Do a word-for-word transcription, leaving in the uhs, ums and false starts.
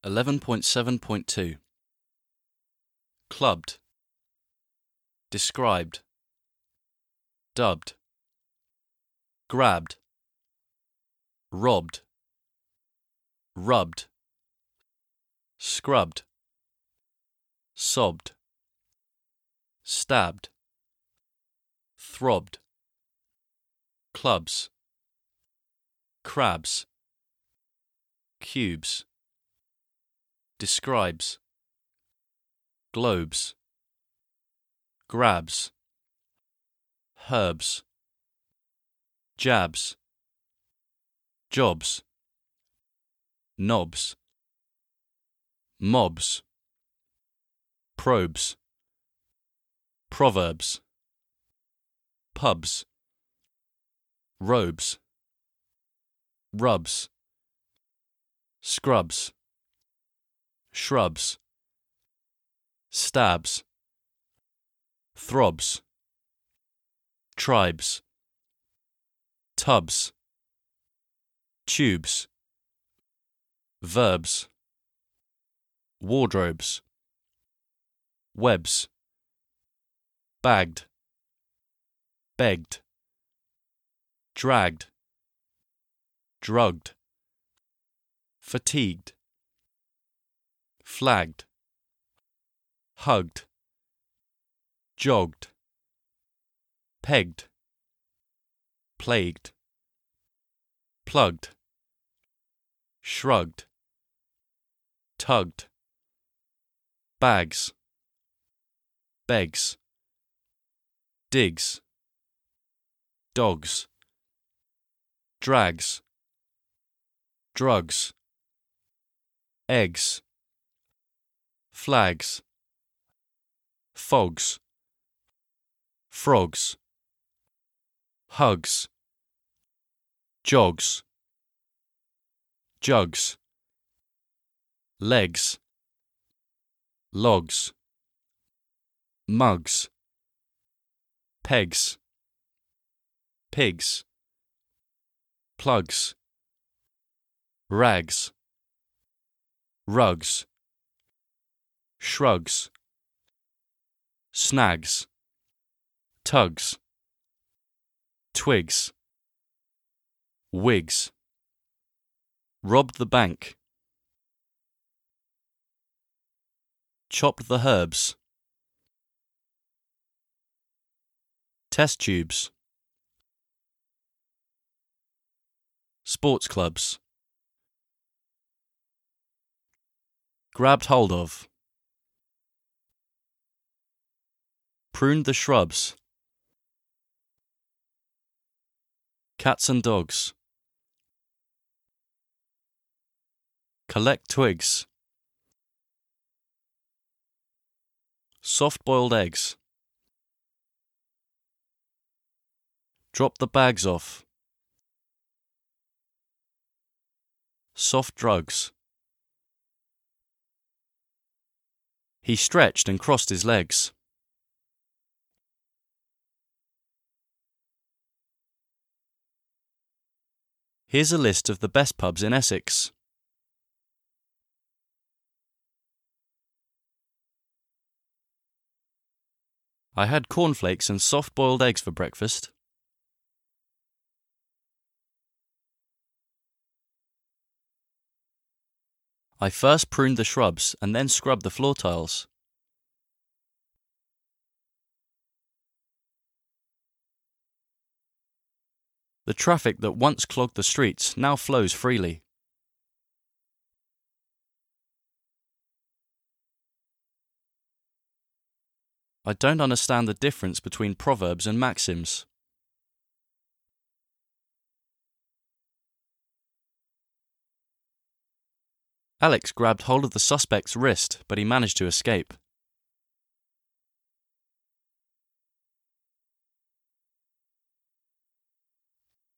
eleven point seven point two. Clubbed, described, dubbed, grabbed, robbed, rubbed, scrubbed, sobbed, stabbed, throbbed, clubs, crabs, cubes, describes, globes, grabs, herbs, jabs, jobs, knobs, mobs, probes, proverbs, pubs, robes, rubs, scrubs, shrubs, stabs, throbs, tribes, tubs, tubes, verbs, wardrobes, webs, bagged, begged, dragged, drugged, fatigued, flagged, hugged, jogged, pegged, plagued, plugged, shrugged, tugged, bags, begs, digs, dogs, drags, drugs, eggs, flags, fogs, frogs, hugs, jogs, jugs, legs, logs, mugs, pegs, pigs, plugs, rags, rugs, shrugs, snags, tugs, twigs, wigs, robbed the bank, chopped the herbs, test tubes, sports clubs, grabbed hold of, pruned the shrubs, cats and dogs, collect twigs, soft-boiled eggs, drop the bags off, soft drugs. He stretched and crossed his legs. Here's a list of the best pubs in Essex. I had cornflakes and soft-boiled eggs for breakfast. I first pruned the shrubs and then scrubbed the floor tiles. The traffic that once clogged the streets now flows freely. I don't understand the difference between proverbs and maxims. Alex grabbed hold of the suspect's wrist, but he managed to escape.